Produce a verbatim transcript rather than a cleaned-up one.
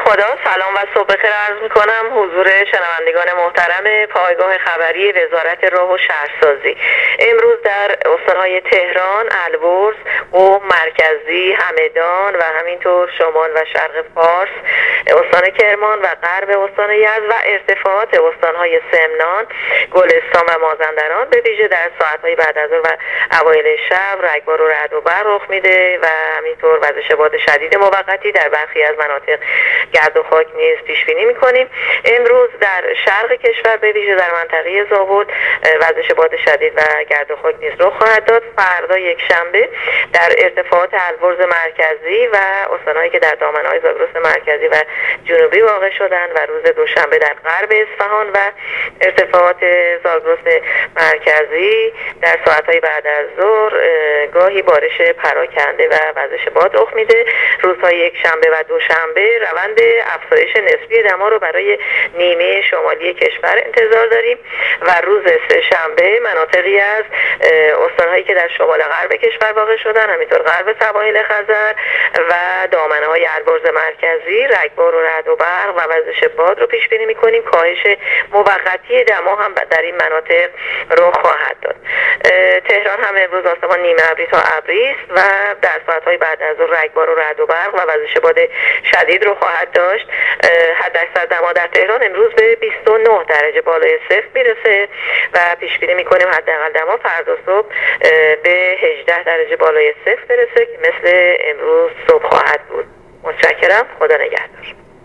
خدا، سلام و صبح بخیر عرض میکنم حضور شنوندگان محترم پایگاه خبری وزارت راه و شهرسازی. امروز در استانهای تهران، البرز، قم، مرکزی، همدان و همینطور شمال و شرق فارس، استان کرمان و غرب استان یزد و ارتفاعات استانهای سمنان، گلستان و مازندران به ویژه در ساعتهای بعد از ظهر و اوایل شب رگبار و رعد و برق رخ میده و همینطور وزش باد شدید موقتی در برخی از مناطق گرد و خاک نیز پیش بینی می‌کنیم. امروز در شرق کشور به ویژه در منطقه زاول وزش باد شدید و گرد و خاک نیز رخ خواهد داد. فردا یک شنبه در ارتفاعات البرز مرکزی و استان‌هایی که در دامنه‌های زاگرس مرکزی و جنوبی واقع شدند و روز دوشنبه در غرب اصفهان و ارتفاعات زاگرس مرکزی در ساعت‌های بعد از ظهر گاهی بارش پراکنده و وزش باد رخ میده. روزهای یک شنبه و دوشنبه روند افزایش نسبی دما رو برای نیمه شمالی کشور انتظار داریم و روز سه شنبه مناطقی از استان‌هایی که در شمال غرب کشور واقع شدن، همینطور غرب سواحل خزر و دامنه‌های البرز مرکزی رگبار و رعد و برق و وزش باد رو پیش بینی می‌کنیم. کاهش موقتی دما هم در این مناطق رخ خواهد داد. تهران هم امروز آسمان نیمه ابری تا ابری است و در ساعت‌های بعد از ظهر رگبار و رعد و برق و وزش باد شدید رو خواهد داشت. حداکثر دما در تهران امروز به بیست و نه درجه بالای صفر میرسه و پیش بینی می‌کنیم حداقل دما فردا صبح به هجده درجه بالای صفر برسه که مثل امروز صبح خواهد بود. متشکرم. خدا نگهدار.